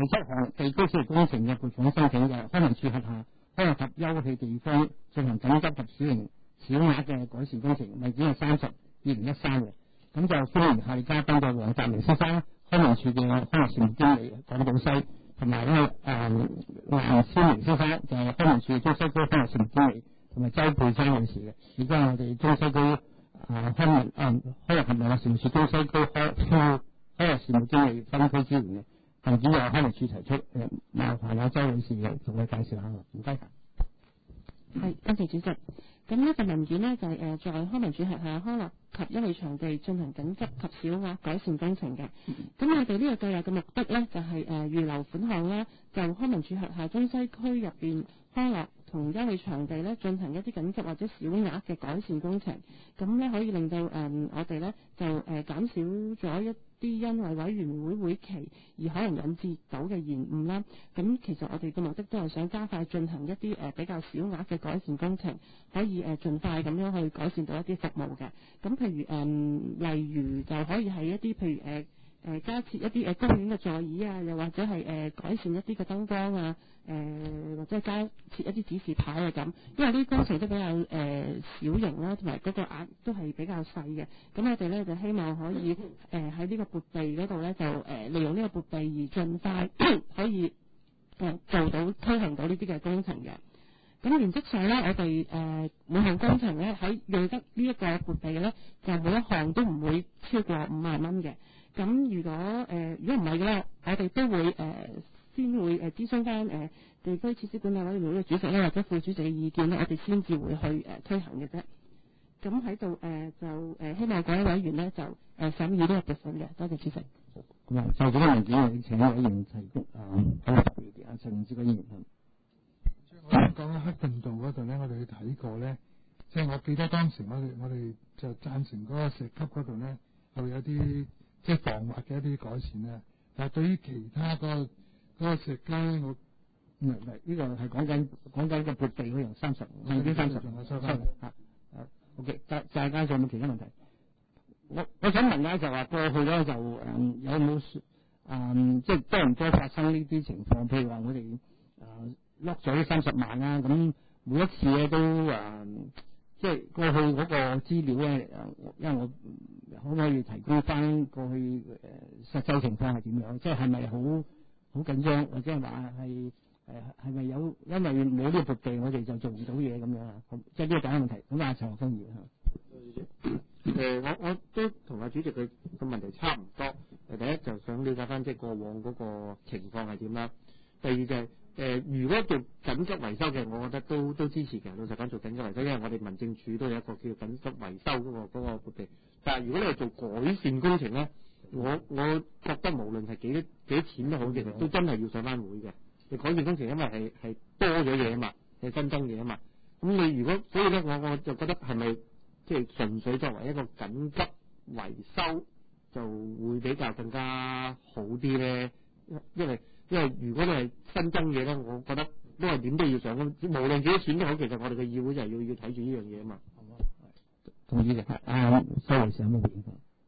7項地區小型工程嘅撥款申請嘅，康文署轄下康樂及休憩地方進行緊急及小額嘅改善工程，例子係30/2013嘅。咁就歡迎下列嘉賓嘅黃澤明先生，康文署嘅康樂事務經理港島西，同埋咧顏先明先生就係康文署中西區康樂事務經理，同埋周佩珊女士嘅，亦都係我哋中西區康樂及文化事務署中西區康樂事務經理分區支援嘅。甚至有康文署提出麻煩阿周女士嘅同佢介紹下，唔該。 係，多謝主席。咁呢份文件呢，就係在康文署轄下康樂及休憩場地進行緊急及小額改善工程嘅。咁我哋呢個計劃嘅目的呢，就係預留款項啦，就康文署轄下中西區入邊康樂同休憩場地呢進行一啲緊急或者小額嘅改善工程，咁呢可以令到我哋呢就減少咗一啲因為委員會會期而可能引致到嘅延誤啦。咁其實我哋嘅目的都係想加快進行一啲比較小額嘅改善工程，可以盡快咁樣去改善到一啲服務嘅。咁譬如例如就可以係一啲譬如加設一啲公園嘅座椅啊，又或者係改善一啲嘅燈光啊，或者係加設一啲指示牌啊咁。因為呢啲工程都比較小型啦，同埋嗰個額都係比較細嘅。咁我哋咧就希望可以喺呢個撥備嗰度咧就利用呢個撥備而盡快可以做到推行到呢啲嘅工程嘅。咁原則上咧，我哋每項工程咧喺用得呢一個撥備咧，就每一項都唔會超過5萬蚊嘅。咁如果唔係嘅咧，我哋都會先會諮詢翻地區設施管理委員會嘅主席咧或者副主席嘅意見咧，我哋先至會去推行嘅啫。咁喺度就希望各位委員咧就審議呢個撥款嘅，多謝主席。 咁啊，就這個文件，我請委員提供好特別嘅陳志國議員。 我想講喺黑頓道嗰度咧，我哋去睇過咧，即係我記得當時我哋就贊成嗰個石級嗰度咧，係會有啲即係防滑嘅一啲改善咧。但係對於其他嗰個石階，我唔係呢個係講緊個撥備嗰樣30，已經30仲有收翻嚇。OK， 大家仲有冇其他問題？ 我想問咧，就話過去咧就有冇即係多唔多發生呢啲情況？譬如話我哋落咗呢30萬啦，咁每一次咧都即係過去嗰個資料咧因為我可唔可以提供翻過去實際情況係點樣？即係咪好緊張，或者係話係咪有因為冇呢個撥備，我哋就做唔到嘢咁樣啊？即係呢個第一個問題。咁啊，陳學鋒議員我都同阿主席佢個問題差唔多。第一就想了解翻即係過往嗰個情況係點啦。第二就係如果做緊急維修嘅，我覺得都支持嘅。老實講，做緊急維修，因為我哋民政處都有一個叫緊急維修嗰個撥備。但係如果你係做改善工程咧，我覺得無論係幾多錢都好，其實都真係要上翻會嘅。你改善工程因為係多咗嘢啊嘛，係新增嘢啊嘛。咁你如果所以咧，我就覺得係咪即係純粹作為一個緊急維修就會比較更加好啲咧？因為如果你係新增嘢咧，我覺得都係點都要上，無論幾多錢都好，其實我哋嘅議會就係要睇住呢樣嘢啊嘛。 同意嘅。收回上咩回應？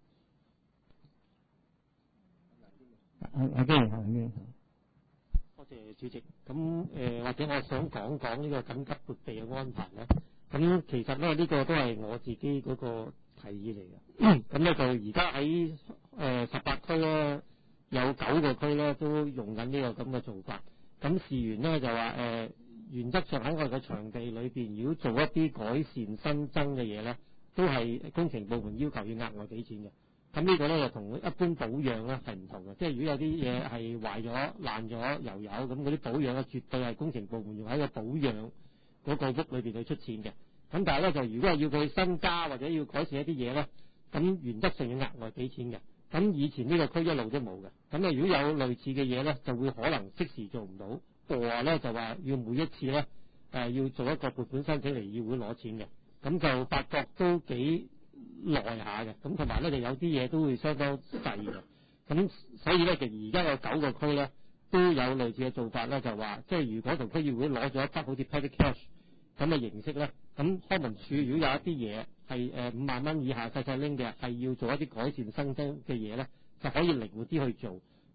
阿經多謝主席。咁或者我想講呢個緊急撥備嘅安排咧。咁其實咧呢個都係我自己嗰個提議嚟嘅。咁咧就而家喺18區咧有9個區咧都用緊呢個咁嘅做法。咁事緣咧就話原則上喺我哋嘅場地裏邊，如果做一啲改善新增嘅嘢咧，都係工程部門要求要額外俾錢嘅。咁呢個咧就同一般保養咧係唔同嘅，即係如果有啲嘢係壞咗、爛咗、油油咁嗰啲保養咧，絕對係工程部門用喺個保養嗰個屋裏邊去出錢嘅。咁但係咧就如果係要佢新加或者要改善一啲嘢咧，咁原則上要額外俾錢嘅。咁以前呢個區一路都冇嘅。咁如果有類似嘅嘢咧，就會可能即時做唔到，或咧就話要每一次咧要做一個撥款申請嚟議會攞錢嘅。咁就發覺都幾耐下嘅，咁同埋咧就有啲嘢都會相當細嘅，咁所以咧就而家有9個區咧都有類似嘅做法咧，就話即係如果同區議會攞咗一筆好似 petty cash 咁嘅形式咧，咁康文署如果有一啲嘢係5萬蚊以下細拎嘅，係要做一啲改善新增嘅嘢咧，就可以靈活啲去做。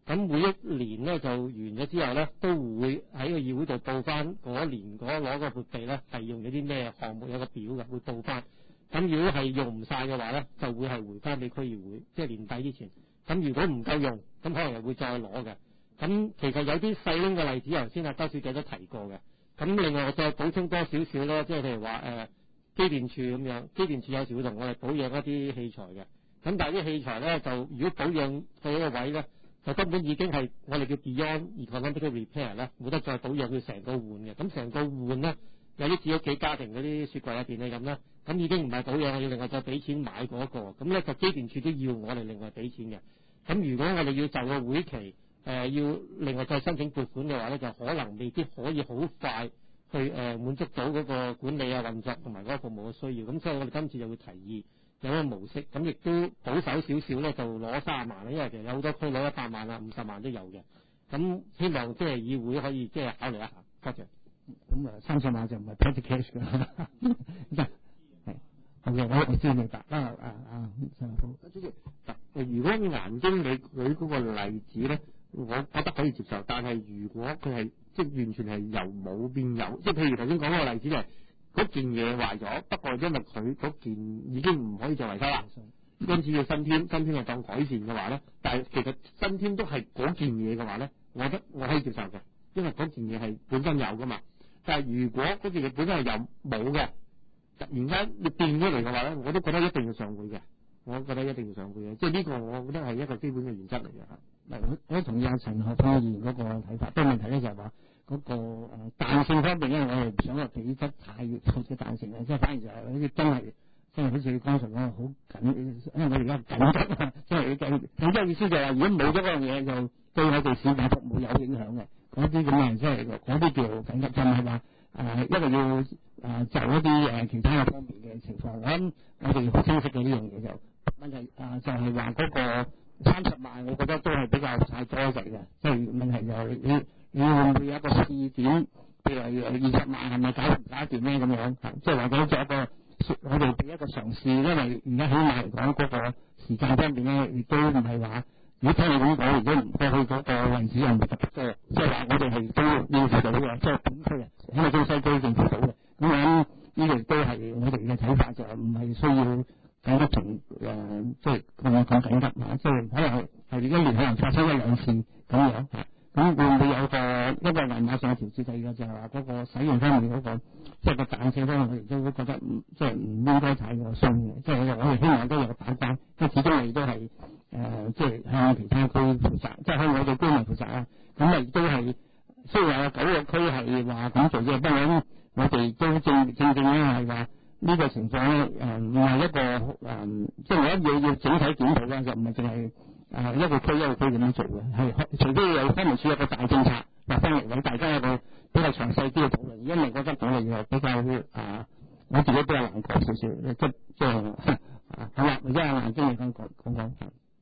咁每一年咧就完咗之後咧，都會喺個議會度報翻嗰年攞個撥備咧係用咗啲咩項目，有個表嘅會報翻。咁如果係用唔晒嘅話咧，就會係回翻俾區議會，即係年底之前。咁如果唔夠用，咁可能又會再攞嘅。咁其實有啲細拎嘅例子，頭先阿周小姐都提過嘅。咁另外我再補充多少少咧，即係譬如話機電處咁樣，機電處有時會同我哋保養一啲器材嘅。咁但係啲器材咧，就如果保養佢一個位咧，就根本已經係我哋叫 beyond economic repair 咧，冇得再保養，要成個換嘅。咁成個換咧，有啲似屋企家庭嗰啲雪櫃啊、電器咁咧，咁已經唔係保養，我要另外再俾錢買嗰個。咁咧就機電處都要我哋另外俾錢嘅。咁如果我哋要就個會期要另外再申請撥款嘅話咧，就可能未必可以好快去滿足到嗰個管理啊、運作同埋嗰個服務嘅需要。咁所以我哋今次就會提議有個模式，咁亦都保守少少咧，就攞30萬啦，因為其實有好多區攞100萬啊、50萬都有嘅。咁希望即係議會可以即係考慮一下。多謝。 咁30萬就唔係 petty cash 㗎。係。好嘅，我知明白。 主席，如果顏經理佢嗰個例子咧，我覺得可以接受，但係如果佢係即係完全係由冇變有，即係譬如頭先講嗰個例子就係嗰件嘢壞咗，不過因為佢嗰件已經唔可以再維修啦，因此要新添係當改善嘅話咧，但係其實新添都係嗰件嘢嘅話咧，我覺得我可以接受嘅，因為嗰件嘢係本身有噶嘛。但係如果嗰件嘢本身係有冇嘅，突然間你變咗嚟嘅話咧，我都覺得一定要上會嘅。我覺得一定要上會嘅，即係呢個我覺得係一個基本嘅原則嚟嘅嚇。 我同意阿陳學鋒議員嗰個睇法，不過問題咧就係話嗰個彈性方面咧，我哋唔想話俾得太闊嘅彈性嘅，即係反而就係嗰啲真係好似你剛才講好緊，因為我哋而家緊急啊，即係緊急意思就係話，如果冇咗嗰樣嘢，就對我哋市民服務有影響嘅，嗰啲咁啊，即係嗰啲叫緊急，就唔係話一定要就一啲其他嘅方面嘅情況。我諗我哋好清晰嘅呢樣嘢就。問題就係話嗰個30萬，我覺得都係比較太多滯嘅。即係問題就係你會唔會有一個試點，譬如20萬係咪搞唔搞掂咧咁樣？即係或者做一個我哋俾一個嘗試，因為而家起碼嚟講嗰個時間方面咧，亦都唔係話如果聽你咁講，如果唔過去嗰個位置又唔係特別多，即係話我哋係都應付到嘅，即係本區啊，因為中西區應付到嘅。咁我諗呢個亦都係我哋嘅睇法，就唔係需要。緊急同即係講緊急啊！即係可能係一年可能發生1-2次咁樣嚇，咁會唔會有一個銀碼上調節？第二個就係話嗰個使用方面嗰個，即係個彈性方面，我哋都覺得即係唔應該太過鬆嘅。即係我哋希望都有個把關，因為始終你都係即係向其他區負責，即係向我哋居民負責啊。咁啊亦都係雖然有9個區係話咁做啫，不過我哋都正咧係話。呢個情況咧，唔係一個即係我一嘢要整體檢討咧，就唔係淨係一個區咁樣做嘅，係除非有康文署有個大政策劃翻嚟，俾大家有個比較詳細啲嘅討論。因為我覺得我哋又比較我自己比較難講少少，即係好啦，而家阿顏經理講。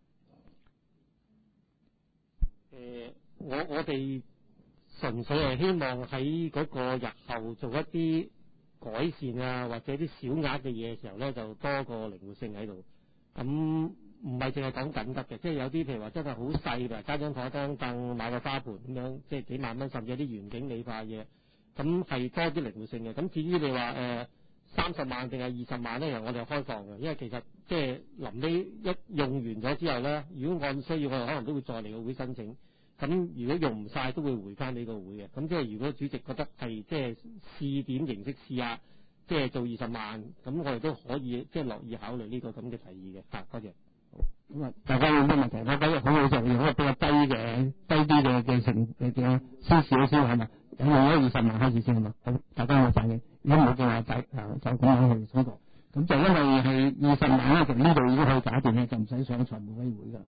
我哋純粹係希望喺嗰個日後做一啲改善啊，或者啲小額嘅嘢嘅時候咧，就多個靈活性喺度。咁唔係淨係講緊急嘅，即係有啲譬如話真係好細嘅，加張台、張凳、買個花盆咁樣，即係幾萬蚊，甚至有啲園景理化嘢，咁係多啲靈活性嘅。咁至於你話30萬定係20萬咧，我哋係開放嘅，因為其實即係臨尾一用完咗之後咧，如果按需要，我哋可能都會再嚟個會申請。咁如果用唔晒都會回翻呢個會嘅。咁即係如果主席覺得係即係試點形式試下，即係做20萬，咁我哋都可以即係樂意考慮呢個咁嘅提議嘅。多謝。 咁啊，大家有咩問題？我覺得好好就用一個比較低啲嘅成嘅先試咗先係嘛？用咗20萬開始先係嘛？好，大家有反應。如果冇嘅話，就咁樣去通過。咁就因為係20萬咧，就呢度已經可以搞掂咧，就唔使上財務委員會㗎。